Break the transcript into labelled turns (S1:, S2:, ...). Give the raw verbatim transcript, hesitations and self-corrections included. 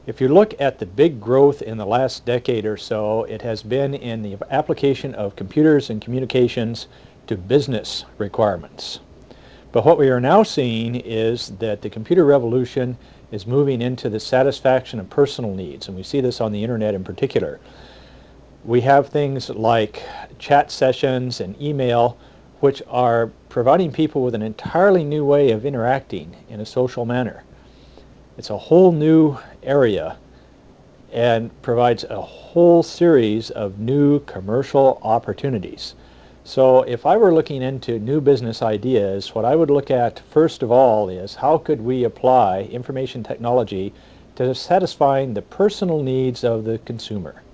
S1: If you look at the big growth in the last decade or so, it has been in the application of computers and communications to business requirements. But what we are now seeing is that the computer revolution is moving into the satisfaction of personal needs, and we see this on the internet in particular. We have things like chat sessions and email, which are providing people with an entirely new way of interacting in a social manner. It's a whole new area and provides a whole series of new commercial opportunities. So if I were looking into new business ideas, what I would look at first of all is how could we apply information technology to satisfying the personal needs of the consumer.